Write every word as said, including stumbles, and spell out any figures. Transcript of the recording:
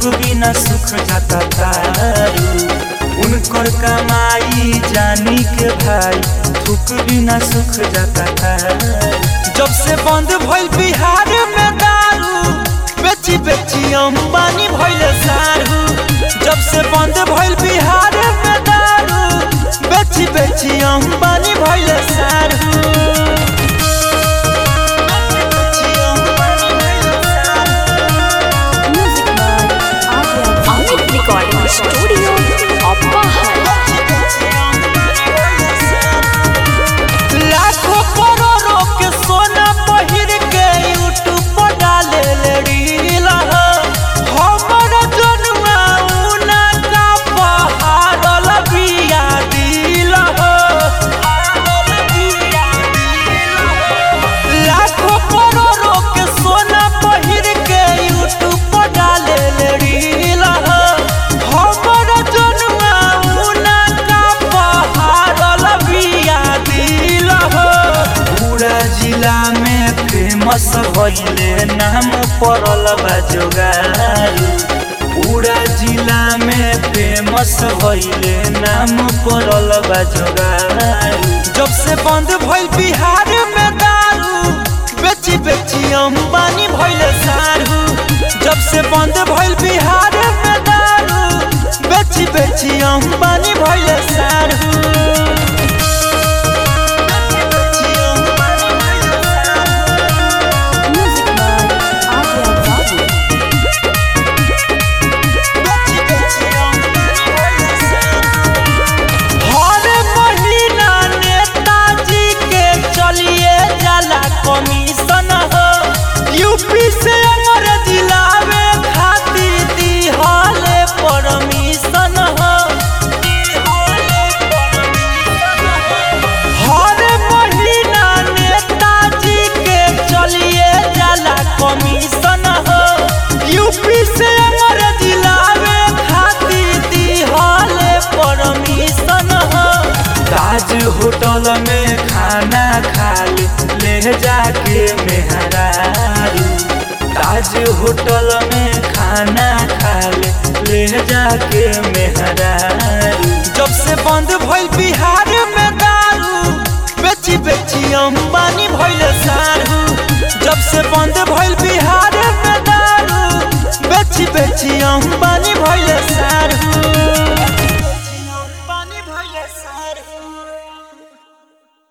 थूक बिना सुख जाता तारू। उनकर कमाई जानी के भाई थूक बिना सुख जाता तारू। जब से बंद भइल बिहार में दारू बेची बेची अंबानी भइल सारू। जब से बंद भइल बिहार में दारू बेची बेची अंबानी भइल सारू। Recording Studio Opahar। लाखों करोड़ों के सोना पहिर के यूट्यूब पर डाले ले रील हो। हमर जनुआ उना का पहाड़ल बिया दिल हो। लाखों करोड़ों के सोना पहिर के यूट्यूब पर डाले ले रील हो। हमर जनुआ उना का पहाड़ल बिया दिल हो। पूरा जिला में फेमस भइले नाम पड़ल बा जोगारू। पूरा जिला में फेमस भइले नाम पड़ल बा जोगारू। जब से बंद भइल बिहार में दारू बेची बेची अंबानी भइल सारू। जब से बंद भइल बिहार में दारू बेची बेची अंबानी भइल सारू। कमीशन हो यूपी से अमर जिला में खातिर दिहले परमिशन हो। हर महीना नेताजी के चलिए जाला कमीशन हो यूपी से अमर जिला में खातिर दिहले परमिशन हो। ताज होटल में खाना खा ले जाके मेहरारू। ताज होटल में खाना खा ले जाके मेहरारू। जब से बंद भइल बिहार में दारू बेची बेची अंबानी भइल सारू। जब से बंद भइल बिहार